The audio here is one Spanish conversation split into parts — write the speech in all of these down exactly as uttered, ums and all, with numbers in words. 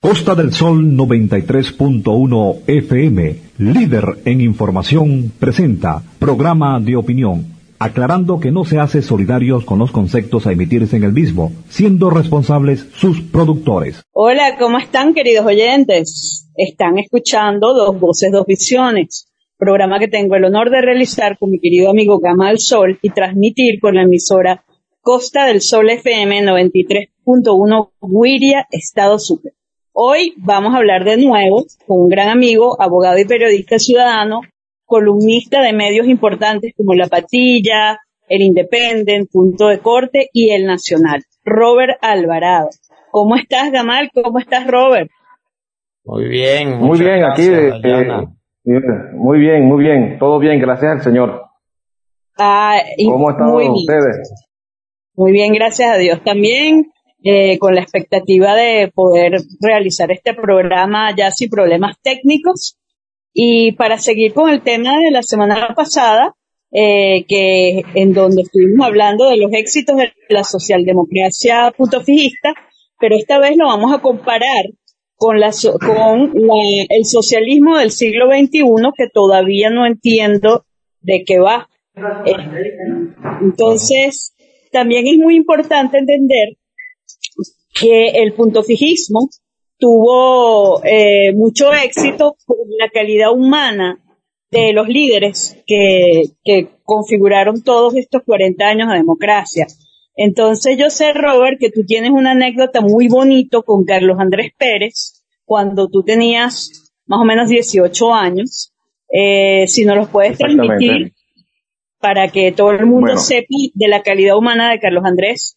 Costa del Sol noventa y tres punto uno F M, líder en información, presenta programa de opinión, aclarando que no se hace solidarios con los conceptos a emitirse en el mismo, siendo responsables sus productores. Hola, ¿cómo están, queridos oyentes? Están escuchando Dos Voces, Dos Visiones, programa que tengo el honor de realizar con mi querido amigo Gamal Sol y transmitir con la emisora Costa del Sol F M noventa y tres punto uno, Guiria, Estado Sucre. Hoy vamos a hablar de nuevo con un gran amigo, abogado y periodista ciudadano, columnista de medios importantes como La Patilla, El Independent, Punto de Corte y El Nacional, Robert Alvarado. ¿Cómo estás, Gamal? ¿Cómo estás, Robert? Muy bien, muy bien, gracias, aquí, eh, muy bien, muy bien, todo bien, gracias al Señor. Ah, ¿Cómo están ustedes? Muy bien, gracias a Dios también. Eh, con la expectativa de poder realizar este programa ya sin problemas técnicos. Y para seguir con el tema de la semana pasada, eh, que en donde estuvimos hablando de los éxitos de la socialdemocracia putofijista, pero esta vez lo vamos a comparar con, la, con la, el socialismo del siglo veintiuno, que todavía no entiendo de qué va. Eh, entonces, también es muy importante entender que el puntofijismo tuvo eh, mucho éxito por la calidad humana de los líderes que, que configuraron todos estos cuarenta años de democracia. Entonces yo sé, Robert, que tú tienes una anécdota muy bonito con Carlos Andrés Pérez cuando tú tenías más o menos dieciocho años. Eh, si nos los puedes transmitir para que todo el mundo bueno. sepa de la calidad humana de Carlos Andrés.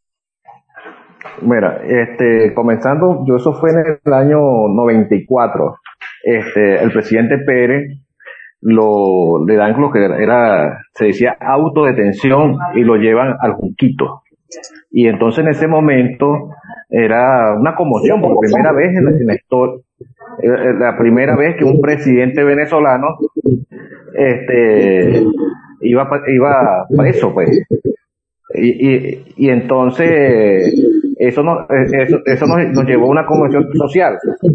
Mira, este, comenzando, yo eso fue en el año noventa y cuatro. Este, el presidente Pérez lo le dan lo que era, se decía autodetención y lo llevan al Junquito. Y entonces en ese momento era una conmoción, por primera vez en la, en la historia, la primera vez que un presidente venezolano, este, iba, iba preso, pues. Y, y, y entonces eso nos, eso, eso nos, nos llevó a una conmoción social.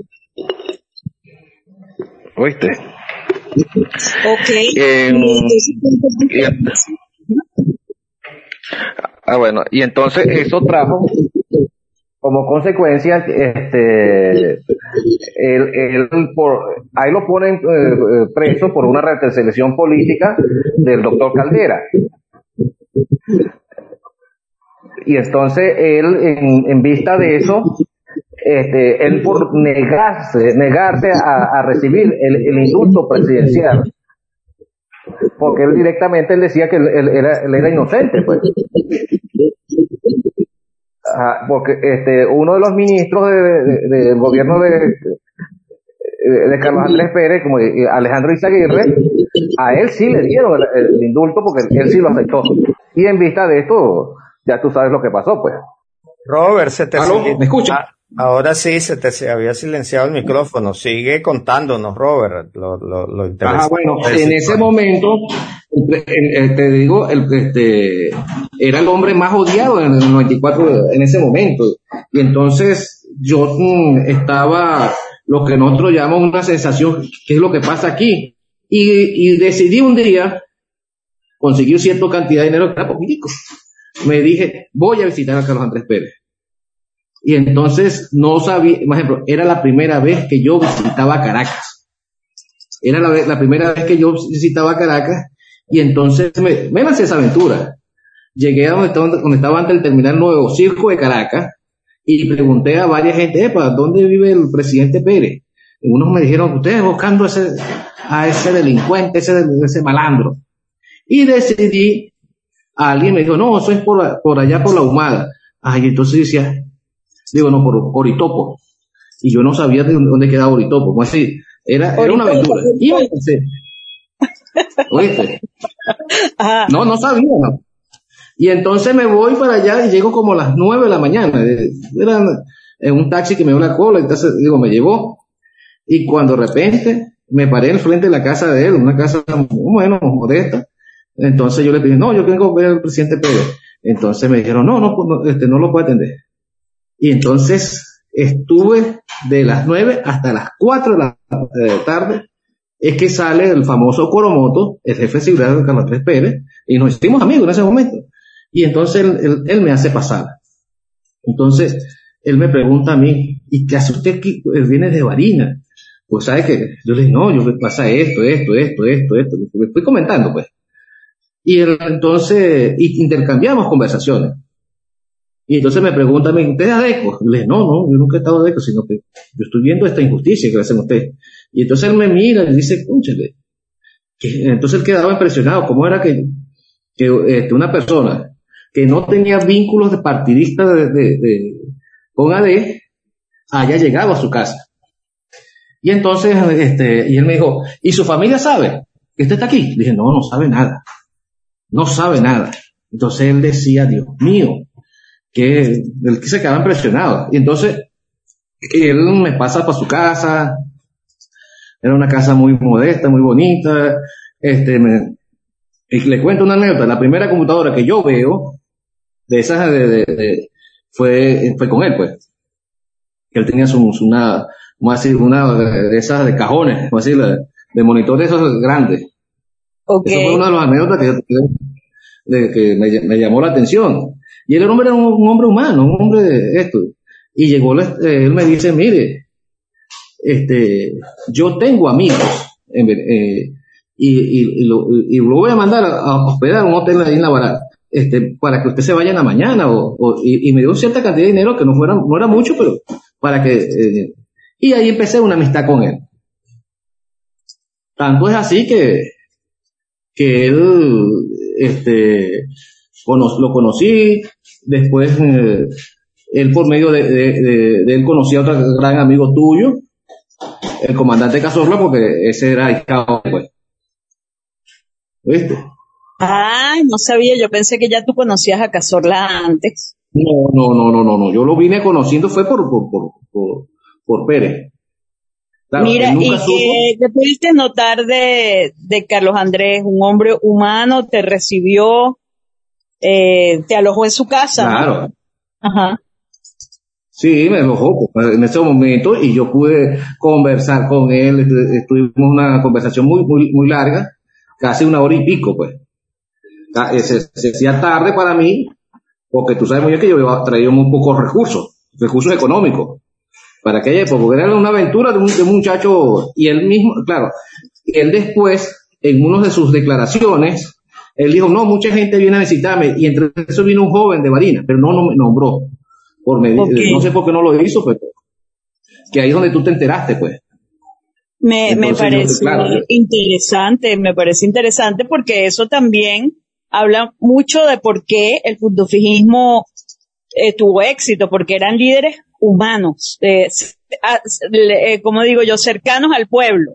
¿Oíste? Ok. Eh, y, ah, bueno, y entonces eso trajo como consecuencia, este, él, él por, ahí lo ponen eh, preso por una reselección política del doctor Caldera. Y entonces él, en, en vista de eso, este, él por negarse, negarse a, a recibir el, el indulto presidencial, porque él directamente él decía que él, él, era, él era inocente, pues. Ajá, porque este, uno de los ministros del de, de, de gobierno de, de, de Carlos Andrés Pérez, como Alejandro Izaguirre, a él sí le dieron el, el indulto porque él sí lo aceptó. Y en vista de esto, ya tú sabes lo que pasó, pues. Robert, se te sigue... ¿Me escuchas? Ah, ahora sí, se te se había silenciado el micrófono. Sigue contándonos, Robert, lo, lo, lo interesante. Ah, bueno, en ese momento, te digo, el, este, era el hombre más odiado en el noventa y cuatro, en ese momento. Y entonces, yo mm, estaba, lo que nosotros llamamos una sensación, ¿qué es lo que pasa aquí? Y, y decidí un día conseguir cierta cantidad de dinero, que era poquitico. Me dije, voy a visitar a Carlos Andrés Pérez. Y entonces no sabía, por ejemplo, era la primera vez que yo visitaba Caracas. Era la, la primera vez que yo visitaba Caracas y entonces me, me lancé esa aventura. Llegué a donde estaba, donde estaba antes del terminal nuevo Circo de Caracas y pregunté a varias gente, epa, ¿dónde vive el presidente Pérez? Y unos me dijeron, ustedes buscando a ese, a ese delincuente, ese, ese malandro. Y decidí, alguien me dijo, no, eso es por, por allá por la Humada. Ay, entonces decía, digo, no, por Oritopo. Y yo no sabía de dónde quedaba Oritopo. Como así, era, era una aventura. Y entonces, ¿oíste? No, no sabía. Y entonces me voy para allá y llego como a las nueve de la mañana. Era en un taxi que me dio la cola, entonces, digo, me llevó. Y cuando de repente me paré en frente de la casa de él, una casa, bueno, modesta. Entonces yo le dije, no, yo tengo que ver al presidente Pérez. Entonces me dijeron, no, no, no, este, no lo puedo atender. Y entonces estuve de las nueve hasta las cuatro de la eh, tarde, es que sale el famoso Coromoto, el jefe de seguridad de Carlos Andrés Pérez, y nos hicimos amigos en ese momento. Y entonces él, él, él me hace pasar. Entonces, él me pregunta a mí, ¿y qué hace usted aquí? Él viene de Barinas. Pues, ¿sabe qué? Yo le digo, no, yo me pasa esto, esto, esto, esto, esto. Me estoy comentando, pues. Y él, entonces, y intercambiamos conversaciones. Y entonces me pregunta a mí, ¿usted es adeco? Y le digo, no, no, yo nunca he estado adeco, sino que yo estoy viendo esta injusticia que le hacen a usted. Y entonces él me mira y dice, cónchale. Que, entonces él quedaba impresionado, cómo era que, que este, una persona que no tenía vínculos de partidista de, de, de, con A D haya llegado a su casa. Y entonces, este, y él me dijo, ¿y su familia sabe que usted está aquí? Le dije, no, no sabe nada. No sabe nada. Entonces él decía, Dios mío, que él que se quedaba impresionado. Y entonces, él me pasa para su casa. Era una casa muy modesta, muy bonita. Este, me, y le cuento una anécdota. La primera computadora que yo veo, de esas, de, de, de, fue, fue con él, pues. Que él tenía su, su una, vamos a decir, una de esas de cajones, vamos a decir, de, de monitores esos grandes. Okay. Eso fue una de las anécdotas que, de, que me, me llamó la atención. Y el hombre era un, un hombre humano, un hombre de esto. Y llegó, eh, él me dice, mire, este, yo tengo amigos, en, eh, y, y, y, lo, y lo voy a mandar a, a hospedar a un hotel ahí en La Barata, este, para que usted se vaya en la mañana, o, o y, y me dio cierta cantidad de dinero que no fuera, no era mucho, pero para que, eh, y ahí empecé una amistad con él. Tanto es así que, que él, este, cono, lo conocí, después, eh, él por medio de, de, de, de él conocía a otro gran amigo tuyo, el comandante Cazorla, porque ese era el cabo, pues. ¿Viste? Ah, no sabía, yo pensé que ya tú conocías a Cazorla antes. No, no, no, no, no, no, yo lo vine conociendo fue por, por, por, por, por Pérez. Claro, mira, y que, que pudiste notar de, de Carlos Andrés, un hombre humano, te recibió, eh, te alojó en su casa. Claro. ¿No? Ajá. Sí, me alojó en ese momento y yo pude conversar con él, estuvimos una conversación muy, muy, muy larga, casi una hora y pico, pues. Se, se hacía tarde para mí, porque tú sabes muy bien que yo traía muy pocos recursos, recursos económicos, para aquella época, porque era una aventura de un, de un muchacho, y él mismo, claro, él después, en una de sus declaraciones, él dijo, no, mucha gente viene a visitarme, y entre eso vino un joven de Barinas, pero no, no me nombró, por medio, okay. No sé por qué no lo hizo, pero que ahí es donde tú te enteraste, pues. Me, Entonces, me parece yo, claro, interesante, me parece interesante porque eso también habla mucho de por qué el fundofijismo eh, tuvo éxito, porque eran líderes humanos, eh, eh, como digo yo, cercanos al pueblo.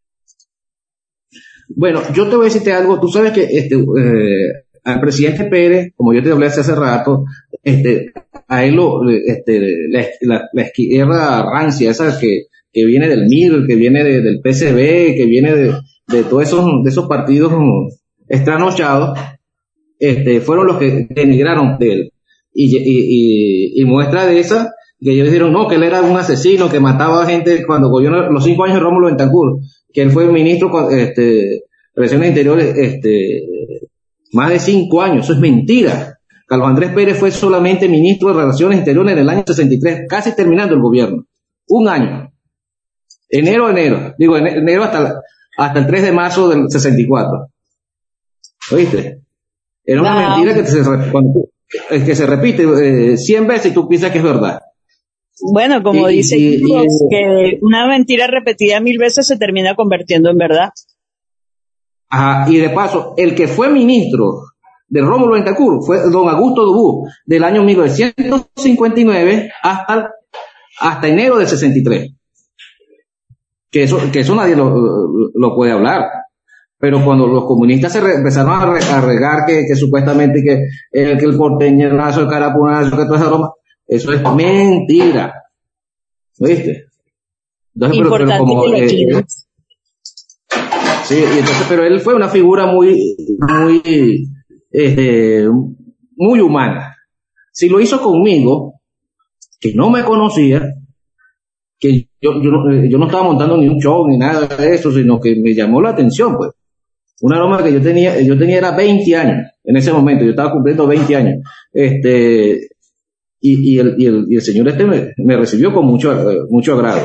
Bueno, yo te voy a decirte algo, tú sabes que este eh, al presidente Pérez, como yo te hablé hace, hace rato, este, a él lo, este, la, la, la izquierda rancia, esa que, que viene del M I R, que viene de, del P S B, que viene de, de todos esos, de esos partidos estranochados, este, fueron los que denigraron de él. Y, y, y, y muestra de esa, que ellos dijeron, no, que él era un asesino, que mataba a gente cuando gobernó los cinco años de Rómulo Betancourt, que él fue ministro, este, de Relaciones Interiores, este, más de cinco años. Eso es mentira. Carlos Andrés Pérez fue solamente ministro de Relaciones Interiores en el año sesenta y tres, casi terminando el gobierno. Un año. Enero a enero. Digo, enero hasta, hasta el tres de marzo del sesenta y cuatro. ¿Oíste? Era una wow. mentira que se, cuando, que se repite eh, cien veces y tú piensas que es verdad. Bueno, como y, dice y, Carlos, y, que una mentira repetida mil veces se termina convirtiendo en verdad. Ajá, y de paso, el que fue ministro de Rómulo Betancourt fue don Augusto Dubú, del año mil novecientos cincuenta y nueve hasta, hasta enero del sesenta y tres. Que eso, que eso nadie lo, lo puede hablar. Pero cuando los comunistas se re, empezaron a, re, a regar que, que supuestamente que, eh, que el porteñazo, el carapunazo, que toda esa broma, eso es mentira. ¿Oíste? Entonces, pero, pero como, eh, eh, sí, y entonces, pero él fue una figura muy, muy, este, muy humana. Si lo hizo conmigo, que no me conocía, que yo, yo, no, yo no estaba montando ni un show ni nada de eso, sino que me llamó la atención, pues. Una broma que yo tenía, yo tenía era veinte años, en ese momento, yo estaba cumpliendo veinte años. Este, y, y, el, y, el, y el señor este me, me recibió con mucho, mucho agrado.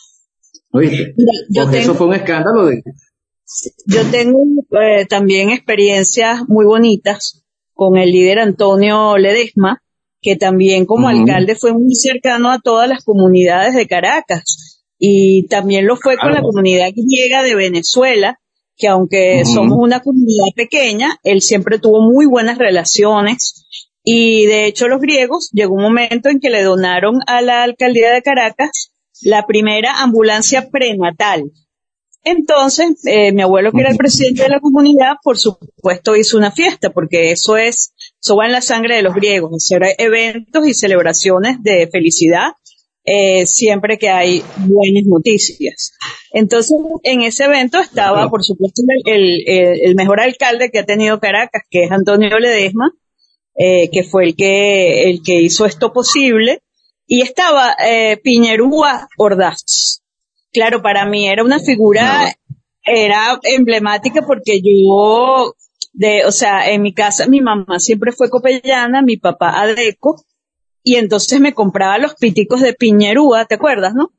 ¿Oíste? Yo Porque tengo, eso fue un escándalo de... yo tengo eh, también experiencias muy bonitas con el líder Antonio Ledesma, que también como uh-huh. alcalde fue muy cercano a todas las comunidades de Caracas, y también lo fue con claro. la comunidad griega de Venezuela, que aunque uh-huh. somos una comunidad pequeña, él siempre tuvo muy buenas relaciones, y de hecho los griegos, llegó un momento en que le donaron a la alcaldía de Caracas la primera ambulancia prenatal. Entonces, eh, mi abuelo, que era el presidente de la comunidad, por supuesto hizo una fiesta, porque eso es, eso va en la sangre de los griegos, hacer eventos y celebraciones de felicidad, eh, siempre que hay buenas noticias. Entonces, en ese evento estaba, por supuesto, el, el, el mejor alcalde que ha tenido Caracas, que es Antonio Ledesma, eh, que fue el que, el que hizo esto posible, y estaba eh, Piñerúa Ordaz. Claro, para mí era una figura, era emblemática porque yo, de, o sea, en mi casa mi mamá siempre fue copellana, mi papá adeco, y entonces me compraba los piticos de Piñerúa, ¿te acuerdas, no?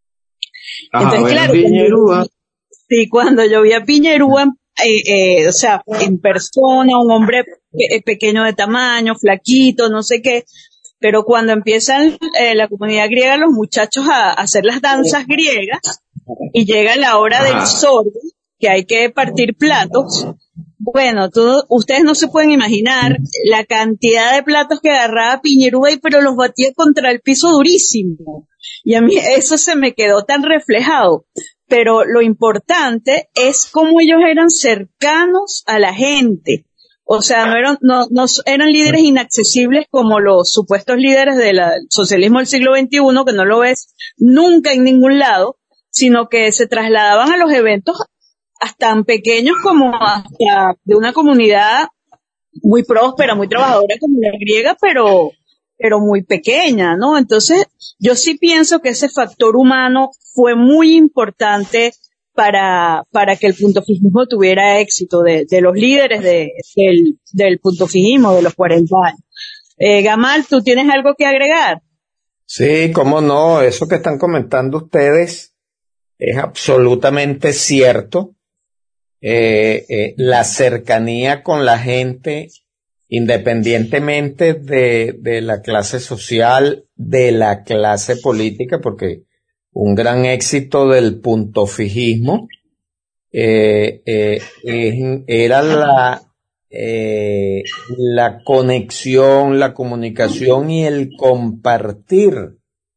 Ajá, entonces, bueno, claro, Piñerúa. Cuando, sí, cuando yo vi a Piñerúa, eh, eh, o sea, en persona, un hombre pe- pequeño de tamaño, flaquito, no sé qué, pero cuando empiezan eh, la comunidad griega, los muchachos a, a hacer las danzas griegas, y llega la hora del sorbo, que hay que partir platos, bueno, todo, ustedes no se pueden imaginar la cantidad de platos que agarraba Piñerúa, pero los batía contra el piso durísimo, y a mí eso se me quedó tan reflejado. Pero lo importante es cómo ellos eran cercanos a la gente. O sea, no eran, no, no eran líderes inaccesibles como los supuestos líderes del socialismo del siglo veintiuno, que no lo ves nunca en ningún lado, sino que se trasladaban a los eventos hasta tan pequeños como hasta de una comunidad muy próspera, muy trabajadora como la griega, pero, pero muy pequeña, ¿no? Entonces, yo sí pienso que ese factor humano fue muy importante para, para que el puntofijismo tuviera éxito, de, de los líderes de, del, del puntofijismo de los cuarenta años. Eh, Gamal, ¿tú tienes algo que agregar? Sí, cómo no, eso que están comentando ustedes es absolutamente cierto. Eh, eh, la cercanía con la gente, independientemente de, de la clase social, de la clase política, porque un gran éxito del puntofijismo eh, eh, eh, era la, eh, la conexión, la comunicación y el compartir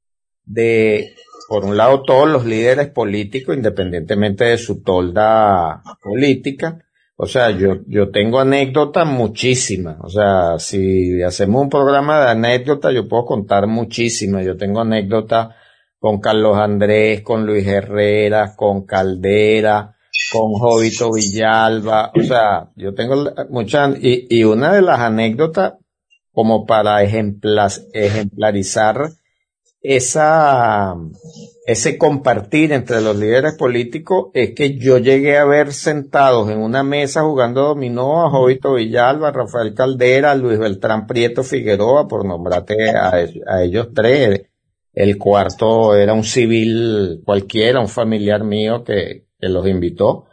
de, por un lado, todos los líderes políticos, independientemente de su tolda política. O sea, yo, yo tengo anécdotas muchísimas. O sea, si hacemos un programa de anécdotas, yo puedo contar muchísimas. Yo tengo anécdotas con Carlos Andrés, con Luis Herrera, con Caldera, con Jovito Villalba. O sea, yo tengo muchas, y, y una de las anécdotas, como para ejemplar, ejemplarizar esa, ese compartir entre los líderes políticos, es que yo llegué a ver sentados en una mesa jugando dominó a Jovito Villalba, a Rafael Caldera, a Luis Beltrán Prieto Figueroa, por nombrarte a, a ellos tres. El cuarto era un civil cualquiera, un familiar mío que, que los invitó.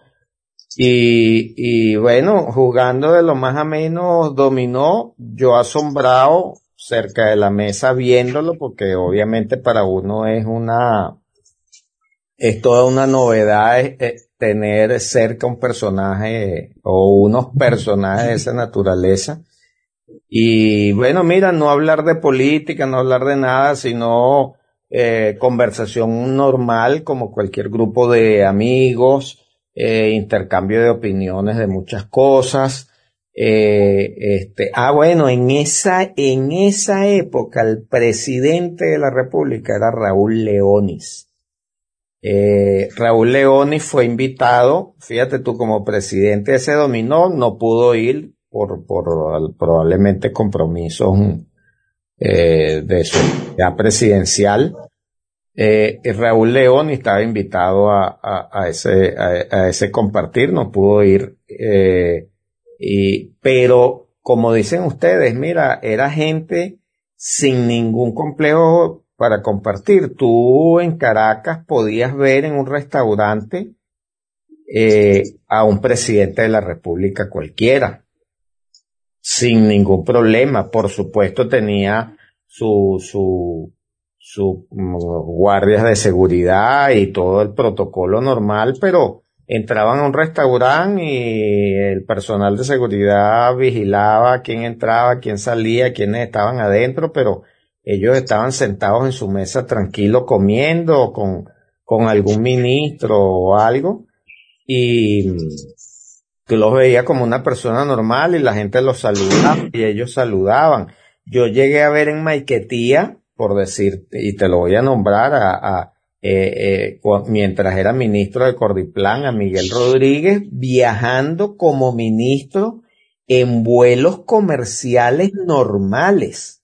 Y, y bueno, jugando de lo más ameno dominó, yo asombrado cerca de la mesa viéndolo, porque obviamente para uno es una, es toda una novedad es, es tener cerca un personaje o unos personajes de esa naturaleza. Y bueno, mira, no hablar de política, no hablar de nada, sino eh, conversación normal como cualquier grupo de amigos, eh, intercambio de opiniones de muchas cosas. Eh, este, ah, bueno, en esa, en esa época el presidente de la República era Raúl Leonis. Eh, Raúl Leonis fue invitado, fíjate tú, como presidente de ese dominó, no pudo ir por, por probablemente compromisos eh, de su ya presidencial. Eh, Raúl León estaba invitado a, a, a ese, a, a ese compartir, no pudo ir, eh, y, pero como dicen ustedes, mira, era gente sin ningún complejo para compartir. Tú en Caracas podías ver en un restaurante eh, a un presidente de la República cualquiera, sin ningún problema. Por supuesto tenía su, su, sus guardias de seguridad y todo el protocolo normal, pero entraban a un restaurante y el personal de seguridad vigilaba quién entraba, quién salía, quiénes estaban adentro, pero ellos estaban sentados en su mesa tranquilos comiendo con, con algún ministro o algo, y tú los veías como una persona normal y la gente los saludaba y ellos saludaban. Yo llegué a ver en Maiquetía, por decir, y te lo voy a nombrar, a, a eh, eh, mientras era ministro de Cordiplan, a Miguel Rodríguez viajando como ministro en vuelos comerciales normales.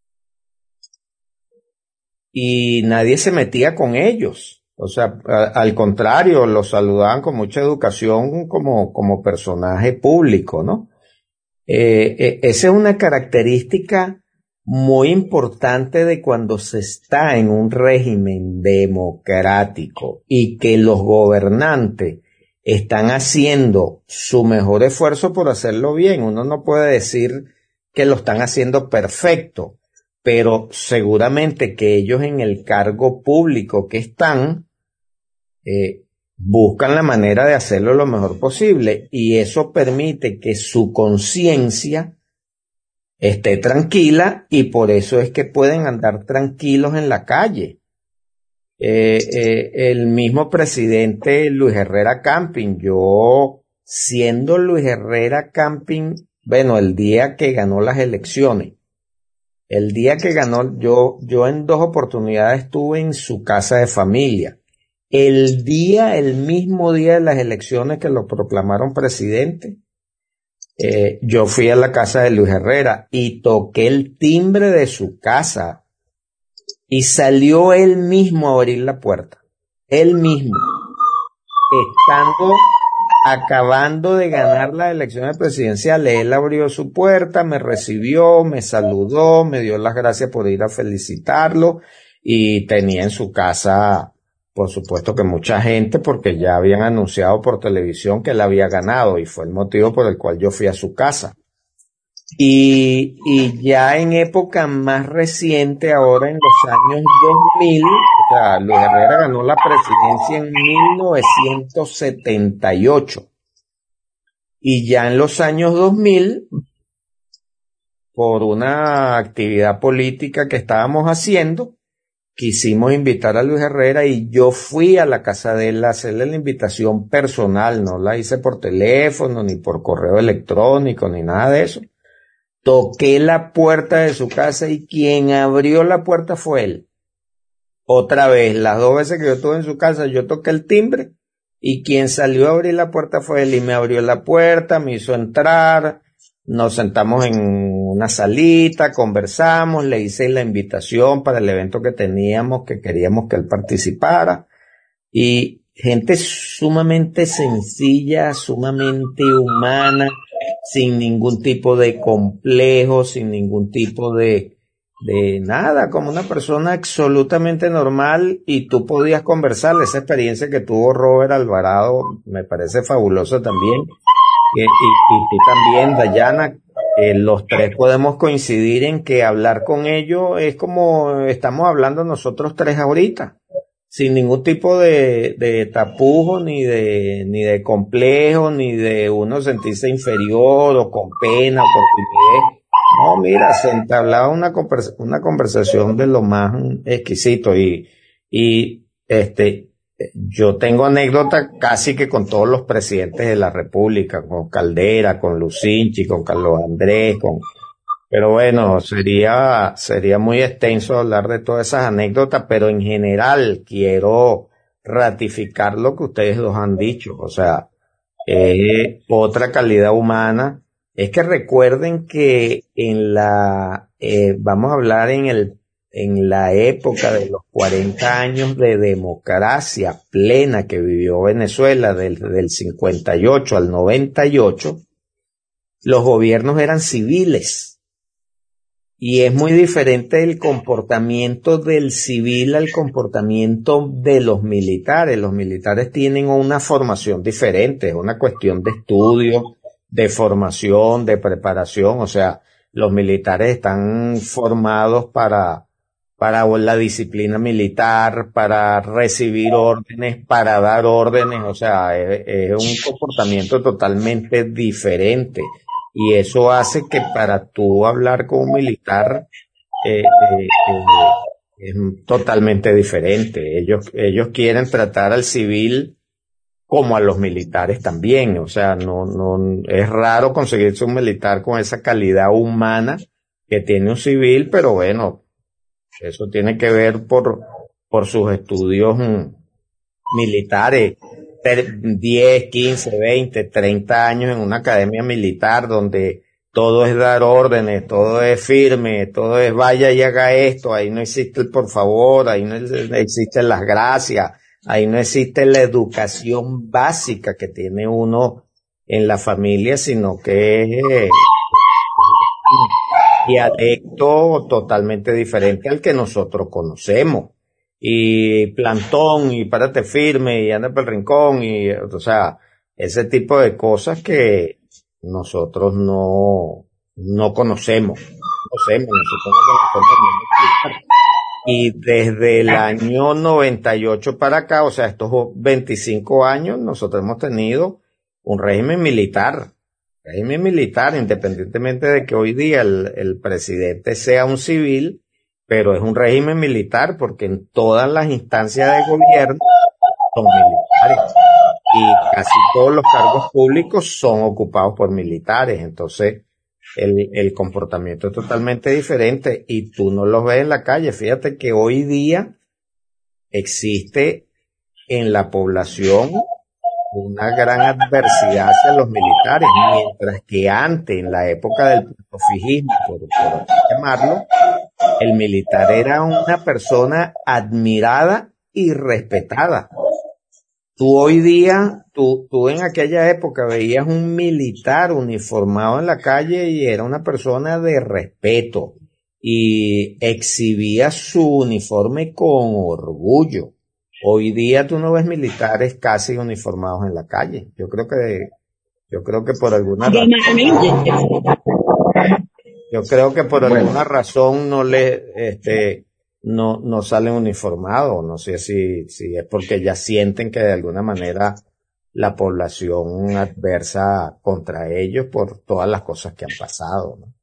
Y nadie se metía con ellos. O sea, a, al contrario, los saludaban con mucha educación como, como personaje público, ¿no? Eh, eh, esa es una característica muy importante de cuando se está en un régimen democrático y que los gobernantes están haciendo su mejor esfuerzo por hacerlo bien. Uno no puede decir que lo están haciendo perfecto, pero seguramente que ellos en el cargo público que están eh, buscan la manera de hacerlo lo mejor posible, y eso permite que su conciencia esté tranquila, y por eso es que pueden andar tranquilos en la calle. Eh, eh, el mismo presidente Luis Herrera Camping, yo siendo Luis Herrera Camping, bueno, el día que ganó las elecciones, el día que ganó, yo, yo en dos oportunidades estuve en su casa de familia. El día, el mismo día de las elecciones que lo proclamaron presidente, eh, yo fui a la casa de Luis Herrera y toqué el timbre de su casa y salió él mismo a abrir la puerta. Él mismo, estando acabando de ganar las elecciones presidenciales, él abrió su puerta, me recibió, me saludó, me dio las gracias por ir a felicitarlo, y tenía en su casa, por supuesto que mucha gente, porque ya habían anunciado por televisión que él había ganado, y fue el motivo por el cual yo fui a su casa. Y, y ya en época más reciente, ahora en los años dos mil, o sea, Luis Herrera ganó la presidencia en mil novecientos setenta y ocho. Y ya en los años dos mil, por una actividad política que estábamos haciendo, quisimos invitar a Luis Herrera y yo fui a la casa de él a hacerle la invitación personal, no la hice por teléfono, ni por correo electrónico, ni nada de eso. Toqué la puerta de su casa y quien abrió la puerta fue él. Otra vez, las dos veces que yo estuve en su casa, yo toqué el timbre y quien salió a abrir la puerta fue él, y me abrió la puerta, me hizo entrar, nos sentamos en una salita, conversamos, le hice la invitación para el evento que teníamos, que queríamos que él participara, y gente sumamente sencilla, sumamente humana, sin ningún tipo de complejo, sin ningún tipo de, de nada, como una persona absolutamente normal, y tú podías conversar. Esa experiencia que tuvo Robert Alvarado me parece fabulosa también, y, y, y tú también, Dayana. Eh, los tres podemos coincidir en que hablar con ellos es como estamos hablando nosotros tres ahorita, sin ningún tipo de, de tapujo, ni de, ni de complejo, ni de uno sentirse inferior o con pena o por timidez. No, mira, se entablaba una, conversa, una conversación de lo más exquisito, y, y este, yo tengo anécdotas casi que con todos los presidentes de la República, con Caldera, con Lucinchi, con Carlos Andrés, con, pero bueno, sería, sería muy extenso hablar de todas esas anécdotas, pero en general quiero ratificar lo que ustedes dos han dicho. O sea, eh, otra calidad humana. Es que recuerden que en la, eh, vamos a hablar en el, en la época de los cuarenta años de democracia plena que vivió Venezuela del, del cincuenta y ocho al noventa y ocho, los gobiernos eran civiles. Y es muy diferente el comportamiento del civil al comportamiento de los militares. Los militares tienen una formación diferente, es una cuestión de estudio, de formación, de preparación. O sea, los militares están formados para, para la disciplina militar, para recibir órdenes, para dar órdenes. O sea, es, es un comportamiento totalmente diferente. Y eso hace que para tú hablar con un militar eh, eh, eh, es totalmente diferente. Ellos, ellos quieren tratar al civil como a los militares también. O sea, no, no, es raro conseguirse un militar con esa calidad humana que tiene un civil, pero bueno, eso tiene que ver por, por sus estudios mm, militares. diez, quince, veinte, treinta años en una academia militar donde todo es dar órdenes, todo es firme, todo es vaya y haga esto, ahí no existe el por favor, ahí no existen las gracias, ahí no existe la educación básica que tiene uno en la familia, sino que es eh, dialecto totalmente diferente al que nosotros conocemos. Y plantón, y párate firme, y anda por el rincón, y, o sea, ese tipo de cosas que nosotros no, no conocemos, conocemos, nosotros no conocemos. Y desde el año noventa y ocho para acá, o sea, estos veinticinco años, nosotros hemos tenido un régimen militar, régimen militar, independientemente de que hoy día el, el presidente sea un civil, pero es un régimen militar porque en todas las instancias de gobierno son militares y casi todos los cargos públicos son ocupados por militares. Entonces el, el comportamiento es totalmente diferente y tú no los ves en la calle. Fíjate que hoy día existe en la población una gran adversidad hacia los militares, mientras que antes, en la época del fijismo, por, por llamarlo, el militar era una persona admirada y respetada. Tú hoy día, tú, tú en aquella época veías un militar uniformado en la calle y era una persona de respeto y exhibía su uniforme con orgullo. Hoy día tú no ves militares casi uniformados en la calle. Yo creo que, yo creo que por alguna razón, yo creo que por Bueno. alguna razón no le, este, no, no salen uniformados. No sé si, si es porque ya sienten que de alguna manera la población adversa contra ellos por todas las cosas que han pasado, ¿no?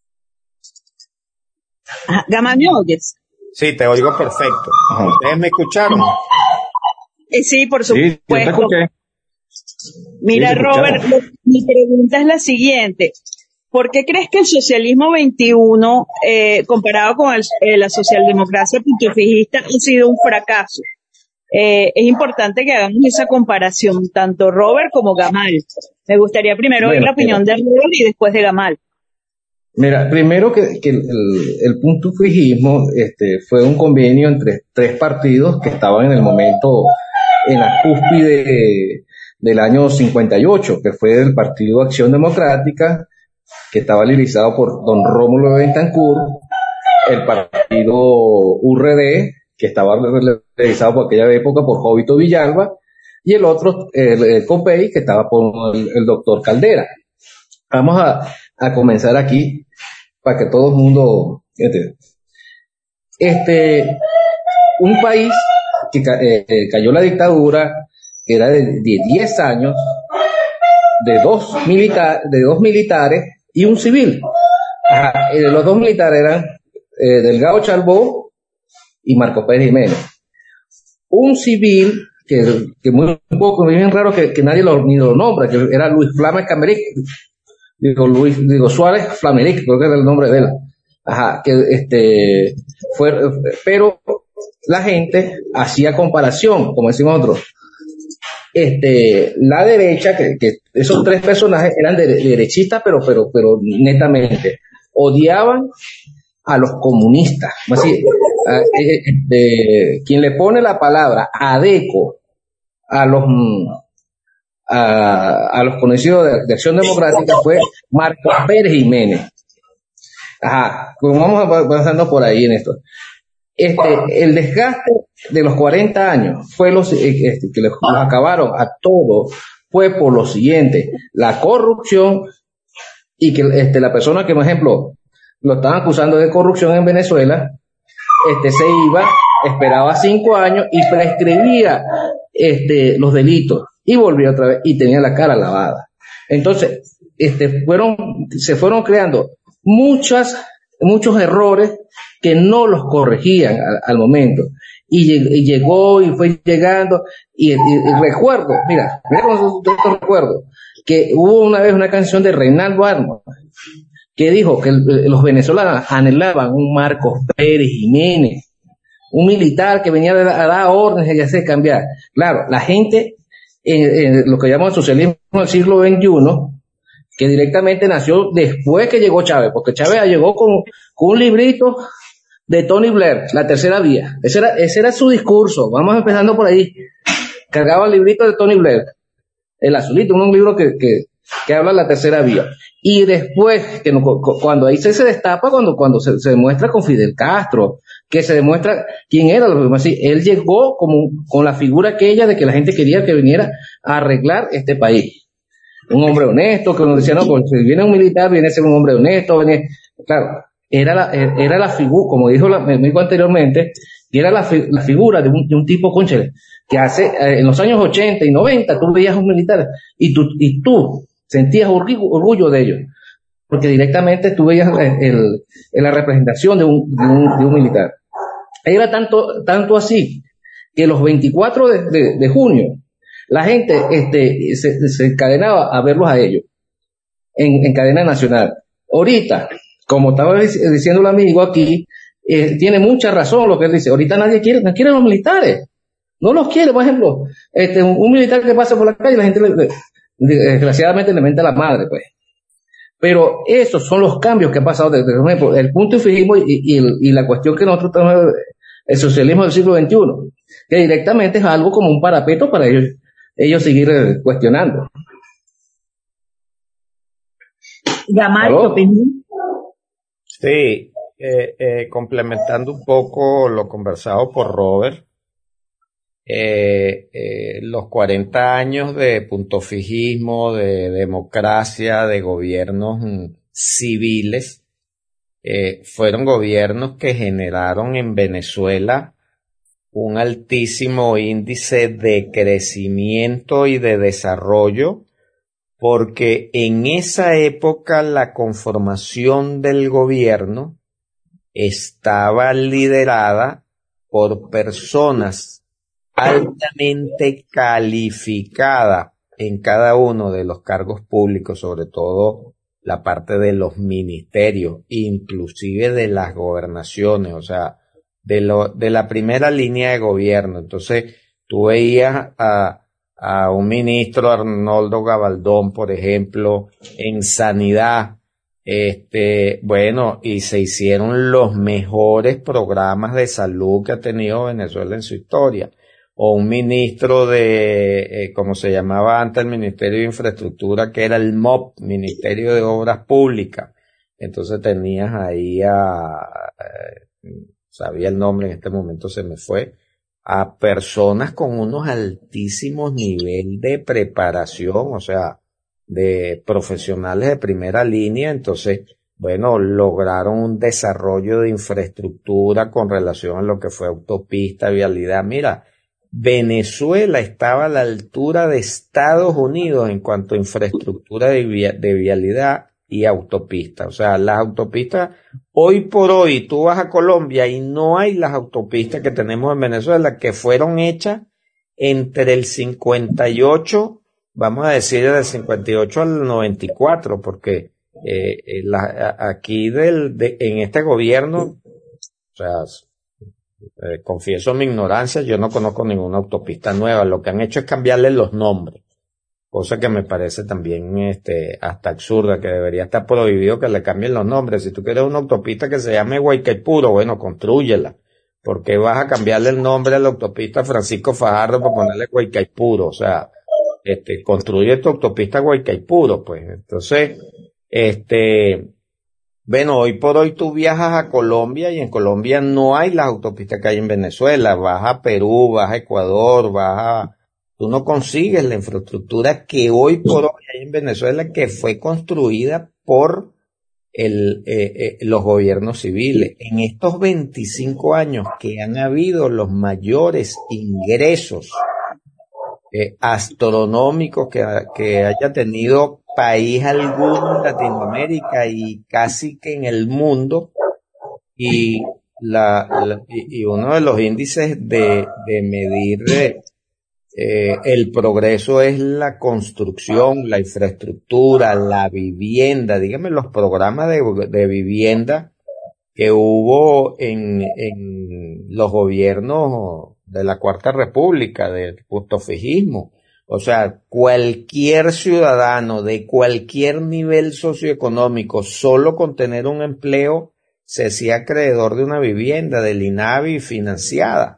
Ajá, Gama, ¿me oyes? Sí, te oigo perfecto. Ajá. ¿Ustedes me escucharon? Eh, sí, por Sí, yo te supuesto. escuché. Mira, Sí, te Robert, escuchamos. lo- mi pregunta es la siguiente. ¿Por qué crees que el socialismo veintiuno, eh, comparado con el- eh, la socialdemocracia puntofijista, ha sido un fracaso? Eh, es importante que hagamos esa comparación, tanto Robert como Gamal. Me gustaría primero oír Bueno, la opinión mira. de Robert y después de Gamal. Mira, primero que, que el, el, el puntofijismo este, fue un convenio entre tres partidos que estaban en el momento en la cúspide de- del año cincuenta y ocho, que fue el Partido Acción Democrática, que estaba liderizado por don Rómulo Betancourt, el Partido U R D, que estaba liderizado por aquella época por Jovito Villalba, y el otro, el, el COPEI, que estaba por el, el doctor Caldera. Vamos a, a comenzar aquí para que todo el mundo entienda. Este, un país que ca- eh, eh, cayó la dictadura, que era de, de diez años, de dos, milita- de dos militares y un civil. Ajá, eh, los dos militares eran eh, Delgado Charbó y Marcos Pérez Jiménez. Un civil que, que muy poco, muy bien raro que, que nadie lo, ni lo nombra, que era Luis Flama Cameric, digo Luis, digo Suárez Flameric, creo que era el nombre de él. Ajá, que este fue, pero la gente hacía comparación, como decimos nosotros. Este, la derecha, que, que esos tres personajes eran de, de derechistas, pero, pero, pero netamente odiaban a los comunistas. Así, a, este, quien le pone la palabra adeco a los a, a los conocidos de, de Acción Democrática fue Marcos Pérez Jiménez. Ajá, pues vamos pasando por ahí en esto. Este, el desgaste de los cuarenta años fue los este, que los acabaron a todos, fue por lo siguiente: la corrupción, y que este, la persona que, por ejemplo, lo estaban acusando de corrupción en Venezuela, este, se iba, esperaba cinco años y prescribía este, los delitos y volvía otra vez y tenía la cara lavada. Entonces, este, fueron, se fueron creando muchas, muchos errores que no los corregían al, al momento. Y, lleg, y llegó y fue llegando, y, y, y recuerdo, mira, mira cómo esto recuerdo, que hubo una vez una canción de Reinaldo Armas, que dijo que el, los venezolanos anhelaban un Marcos Pérez Jiménez, un militar que venía a dar órdenes y hacer cambiar. Claro, la gente, en, en lo que llamamos el socialismo del siglo veintiuno, que directamente nació después que llegó Chávez, porque Chávez llegó con, con un librito de Tony Blair, La Tercera Vía. Ese era, ese era su discurso. Vamos empezando por ahí. Cargaba el librito de Tony Blair, el azulito, un libro que, que, que habla de la tercera vía. Y después, que no, cuando ahí se, se destapa, cuando, cuando se, se demuestra con Fidel Castro, que se demuestra quién era, así, él llegó como con la figura aquella de que la gente quería que viniera a arreglar este país. Un hombre honesto, que uno decía, no, pues si viene un militar, viene a ser un hombre honesto, viene, claro, era la, era la figura, como dijo la, me dijo anteriormente, que era la, la figura de un, de un tipo, conchale, que hace, eh, en los años ochenta y noventa, tú veías a un militar, y tú, y tú sentías orgullo, orgullo de ellos, porque directamente tú veías el, el, el la representación de un, de un, de un militar. Era tanto, tanto así, que los veinticuatro de, de, de junio, la gente este, se, se encadenaba a verlos a ellos en, en cadena nacional. Ahorita, como estaba diciendo el amigo aquí, eh, tiene mucha razón lo que él dice. Ahorita nadie quiere, no quiere los militares. No los quiere, por ejemplo, este, un, un militar que pasa por la calle, la gente le, le, desgraciadamente le menta a la madre, pues. Pero esos son los cambios que han pasado desde, por ejemplo, el punto infijismo y, y, y la cuestión que nosotros tenemos, el socialismo del siglo veintiuno, que directamente es algo como un parapeto para ellos. ellos seguir eh, cuestionando. Gamay, ¿tu opinión? Sí, eh, eh, complementando un poco lo conversado por Robert, eh, eh, los cuarenta años de puntofijismo, de democracia, de gobiernos mm, civiles, eh, fueron gobiernos que generaron en Venezuela un altísimo índice de crecimiento y de desarrollo, porque en esa época la conformación del gobierno estaba liderada por personas altamente calificadas en cada uno de los cargos públicos, sobre todo la parte de los ministerios, inclusive de las gobernaciones, o sea, de lo, de la primera línea de gobierno. Entonces, tú veías a, a un ministro, Arnoldo Gabaldón, por ejemplo, en sanidad, este, bueno, y se hicieron los mejores programas de salud que ha tenido Venezuela en su historia. O un ministro de, eh, como se llamaba antes el Ministerio de Infraestructura, que era el M O P, Ministerio de Obras Públicas. Entonces tenías ahí a, eh, sabía el nombre, en este momento se me fue, a personas con unos altísimos niveles de preparación, o sea, de profesionales de primera línea. Entonces, bueno, lograron un desarrollo de infraestructura con relación a lo que fue autopista, vialidad. Mira, Venezuela estaba a la altura de Estados Unidos en cuanto a infraestructura de, via de vialidad y autopista. O sea, las autopistas, hoy por hoy tú vas a Colombia y no hay las autopistas que tenemos en Venezuela, que fueron hechas entre el cincuenta y ocho, vamos a decir del cincuenta y ocho al noventa y cuatro, porque eh, la, aquí del, de, en este gobierno, o sea, eh, confieso mi ignorancia, yo no conozco ninguna autopista nueva. Lo que han hecho es cambiarle los nombres. cosa que me parece también este hasta absurda, que debería estar prohibido que le cambien los nombres. Si tú quieres una autopista que se llame Guaycaipuro, bueno, constrúyela. ¿Por qué vas a cambiarle el nombre a la autopista Francisco Fajardo para ponerle Guaycaipuro? O sea, este, construye tu autopista Guaycaipuro, pues. Entonces, este, bueno, hoy por hoy tú viajas a Colombia y en Colombia no hay las autopistas que hay en Venezuela. Vas a Perú, vas a Ecuador, vas a... Tú no consigues la infraestructura que hoy por hoy hay en Venezuela, que fue construida por el, eh, eh, los gobiernos civiles. En estos veinticinco años que han habido los mayores ingresos eh, astronómicos que, que haya tenido país alguno en Latinoamérica y casi que en el mundo, y, la, la y, y uno de los índices de, de medir eh, eh, el progreso es la construcción, la infraestructura, la vivienda, dígame los programas de, de vivienda que hubo en, en los gobiernos de la Cuarta República, del justofijismo. O sea, cualquier ciudadano de cualquier nivel socioeconómico, solo con tener un empleo, se hacía acreedor de una vivienda del INAVI financiada.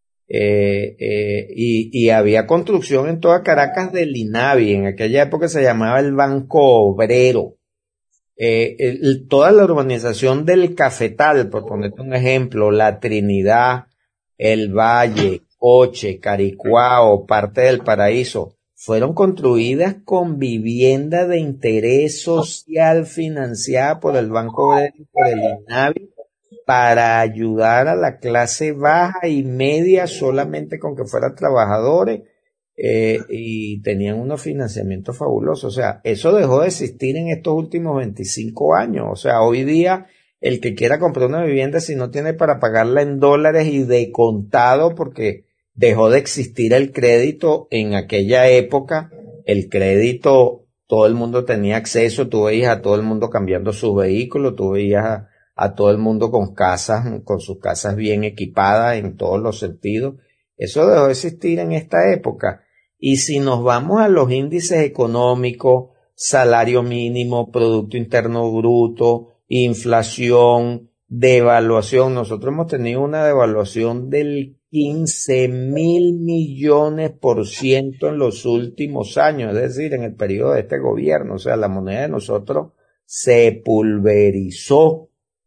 Eh, eh, y, y había construcción en toda Caracas del INAVI. En aquella época se llamaba el Banco Obrero. Eh, el, toda la urbanización del Cafetal, por ponerte un ejemplo, La Trinidad, El Valle, Coche, Caricuao, parte del Paraíso, fueron construidas con vivienda de interés social financiada por el Banco Obrero y por el INAVI, para ayudar a la clase baja y media solamente con que fueran trabajadores, eh, y tenían unos financiamientos fabulosos. O sea, eso dejó de existir en estos últimos veinticinco años. O sea, hoy día el que quiera comprar una vivienda, si no tiene para pagarla en dólares y de contado, porque dejó de existir el crédito en aquella época, el crédito, todo el mundo tenía acceso, tú veías a todo el mundo cambiando sus vehículos, tú veías a a todo el mundo con casas, con sus casas bien equipadas en todos los sentidos. Eso dejó de existir en esta época. Y si nos vamos a los índices económicos, salario mínimo, Producto Interno Bruto, inflación, devaluación, nosotros hemos tenido una devaluación del quince mil millones por ciento en los últimos años, es decir, en el periodo de este gobierno. O sea, la moneda de nosotros se pulverizó.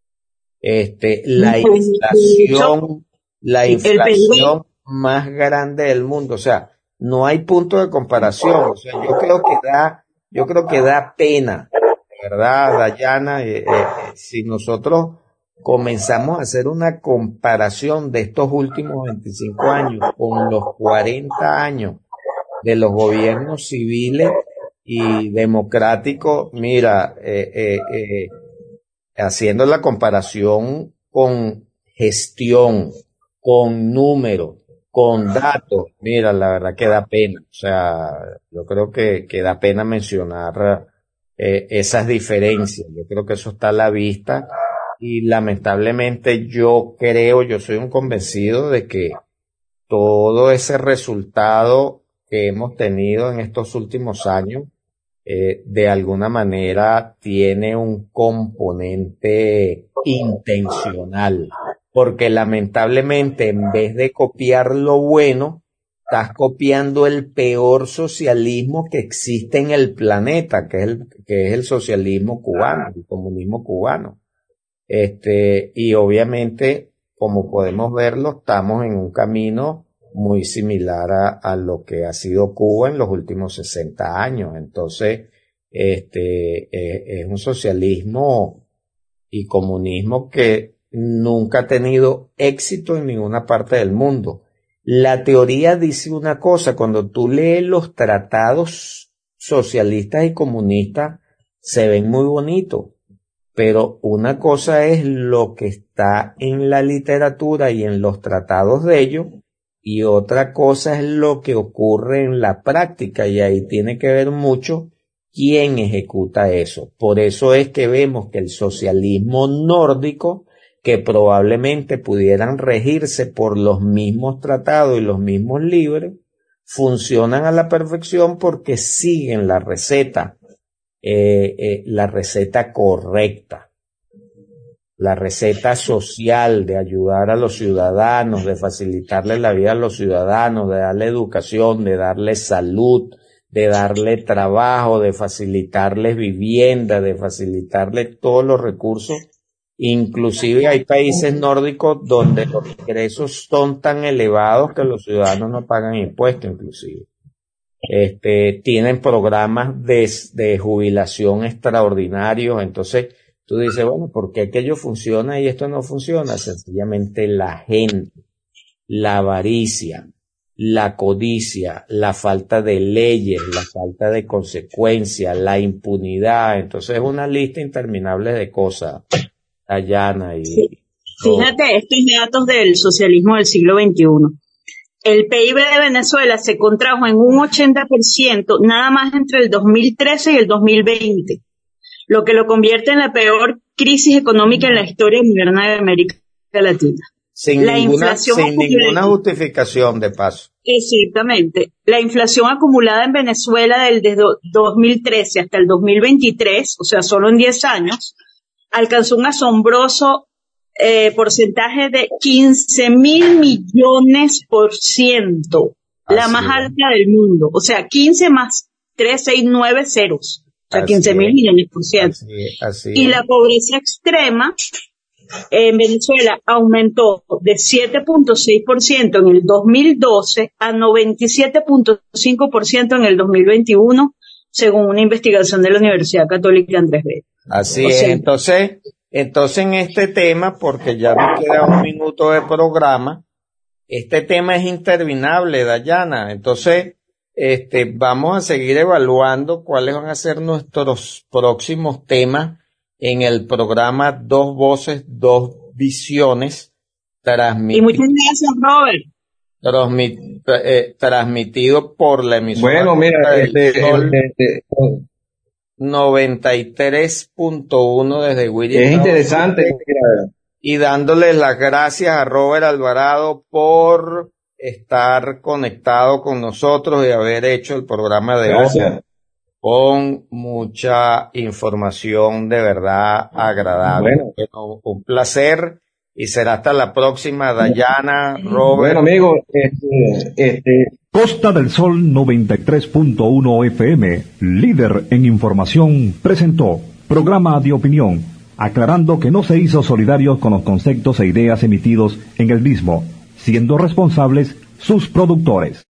Este, la inflación, la inflación más grande del mundo. O sea, no hay punto de comparación. O sea, yo creo que da, yo creo que da pena, ¿verdad, Dayana? Eh, eh, si nosotros comenzamos a hacer una comparación de estos últimos veinticinco años con los cuarenta años de los gobiernos civiles y democráticos, mira, eh, eh, eh, haciendo la comparación con gestión, con números, con datos, mira, la verdad que da pena. O sea, yo creo que, que da pena mencionar eh, esas diferencias. Yo creo que eso está a la vista y lamentablemente yo creo, yo soy un convencido de que todo ese resultado que hemos tenido en estos últimos años, Eh, de alguna manera tiene un componente intencional, porque lamentablemente en vez de copiar lo bueno, estás copiando el peor socialismo que existe en el planeta, que es el, que es el socialismo cubano, el comunismo cubano. Este, y obviamente, como podemos verlo, estamos en un camino muy similar a, a lo que ha sido Cuba en los últimos sesenta años. Entonces, este, eh, es un socialismo y comunismo que nunca ha tenido éxito en ninguna parte del mundo. La teoría dice una cosa: cuando tú lees los tratados socialistas y comunistas, se ven muy bonitos, pero una cosa es lo que está en la literatura y en los tratados de ellos, y otra cosa es lo que ocurre en la práctica, y ahí tiene que ver mucho quién ejecuta eso. Por eso es que vemos que el socialismo nórdico, que probablemente pudieran regirse por los mismos tratados y los mismos libros, funcionan a la perfección porque siguen la receta, eh, eh, la receta correcta, la receta social de ayudar a los ciudadanos, de facilitarle la vida a los ciudadanos, de darle educación, de darle salud, de darle trabajo, de facilitarles vivienda, de facilitarles todos los recursos. Inclusive hay países nórdicos donde los ingresos son tan elevados que los ciudadanos no pagan impuestos, inclusive. Este, tienen programas de, de jubilación extraordinarios. Entonces, tú dices, bueno, ¿por qué aquello funciona y esto no funciona? Sencillamente la gente, la avaricia, la codicia, la falta de leyes, la falta de consecuencias, la impunidad. Entonces, es una lista interminable de cosas. Dayana y sí. Fíjate estos datos del socialismo del siglo veintiuno. El P I B de Venezuela se contrajo en un ochenta por ciento nada más entre el dos mil trece y el dos mil veinte, lo que lo convierte en la peor crisis económica en la historia moderna de América Latina. Sin, la ninguna, inflación sin ninguna justificación, de paso. Exactamente. La inflación acumulada en Venezuela desde dos mil trece hasta el dos mil veintitrés, o sea, solo en diez años, alcanzó un asombroso eh, porcentaje de quince mil millones por ciento, la Así más es. alta del mundo. O sea, quince más tres, seis, nueve ceros. O sea, quince mil millones por ciento. Así es, así y es. la pobreza extrema en Venezuela aumentó de siete punto seis por ciento en el dos mil doce a noventa y siete punto cinco por ciento en el dos mil veintiuno, según una investigación de la Universidad Católica Andrés Bello. Así O es, sea, entonces, entonces en este tema, porque ya me queda un minuto de programa, este tema es interminable, Dayana. Entonces, este, vamos a seguir evaluando cuáles van a ser nuestros próximos temas en el programa Dos Voces, Dos Visiones, transmitido, y muchas gracias, Robert. transmit, eh, transmitido por la emisora Bueno, mira, del este, Sol este, noventa y tres punto uno desde William. es interesante. Mira, Y dándoles las gracias a Robert Alvarado por estar conectado con nosotros y haber hecho el programa de hoy gracias. con mucha información de verdad agradable. Bueno. Bueno, un placer y será hasta la próxima, Dayana, Robert. Bueno, amigo, este, este, Costa del Sol noventa y tres punto uno F M, líder en información, presentó programa de opinión, aclarando que no se hizo solidarios con los conceptos e ideas emitidos en el mismo, siendo responsables sus productores.